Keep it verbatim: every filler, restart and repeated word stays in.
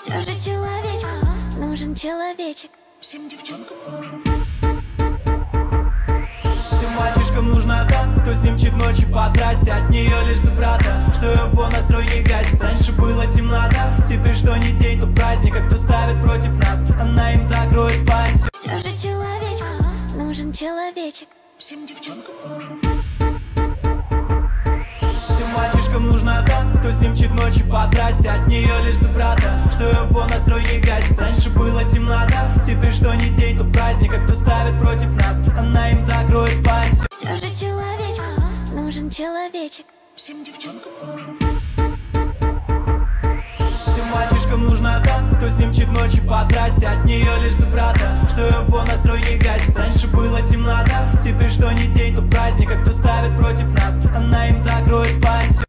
Все же человечек, нужен человечек. Всем девчонкам нужен. Всем мальчишкам нужна та, кто с ним чит ночью по трассе. От нее лишь доброта, что его настрой не гасит. Раньше была темнота, теперь что не день, то праздник. А кто ставит против нас, она им закроет пасть. Все же человечек, нужен человечек. Всем девчонкам нужен. Всем мальчишкам нужна та, кто с ним чит ночью по трассе. От нее лишь доброта, что его настрой не гасит. Раньше была темнота, теперь что не день, то праздник. А кто ставит против нас, она им закроет пасть. Все же человечек, нужен человечек. Всем девчонкам нужен. Всем мальчишкам нужна та, кто с ним чит ночью по трассе. От нее лишь доброта, что его настрой не гасит. Раньше была темнота, теперь что не день, то праздник. А кто ставит против нас, она им закроет пасть.